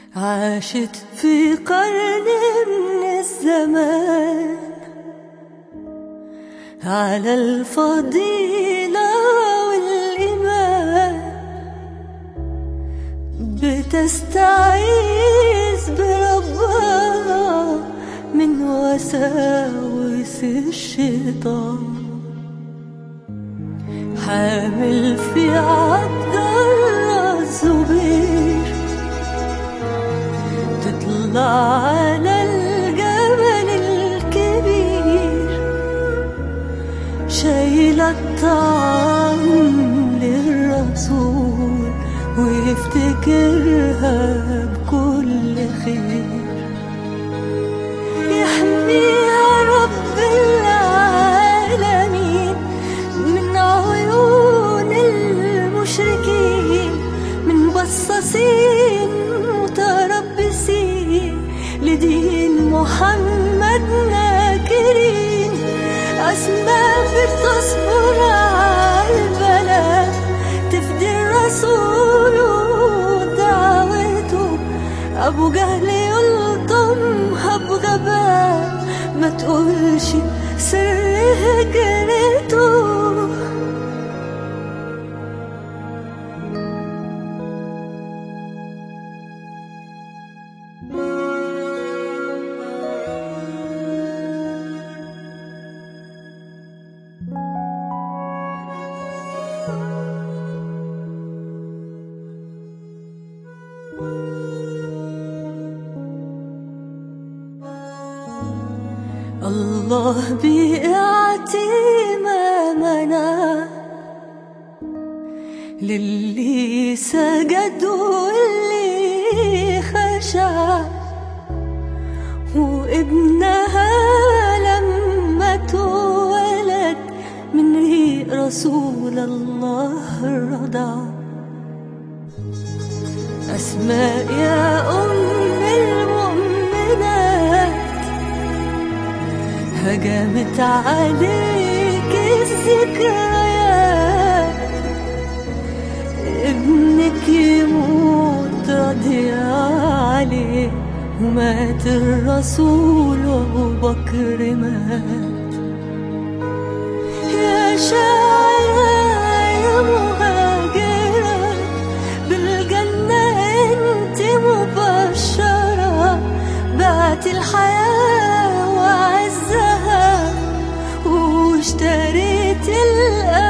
عاشت في قرن من الزمان على الفضيلة والإيمان، بتستعيذ بربها من وساوس الشيطان. حامل في عبد الله الزبير، تطلع على الجبل الكبير، شايلة الطعام للرسول ويفتكرها بكل خير. يحميها رب العالمين من عيون المشركين، من بصاصين متربصين لدين محمد ناكرين. أسماء بتصبر على البلاء، تفدي الرسول ودعوته. أبو جهل يلطمها بغباء، ما تقولش سر هجرته. الله بيعطي ما منع للي سجد واللي خشع، وابنها لما اتولد من ريق رسول الله رضع. أسماء يا أم المؤمنات، هجمت عليك الذكريات. ابنك يموت راضي عليه، ومات الرسول وابو بكر مات. يا شاعرة يا مهاجرة بالجنة انت مبشرة، بعت الحياة وعزها واشتريت الأمل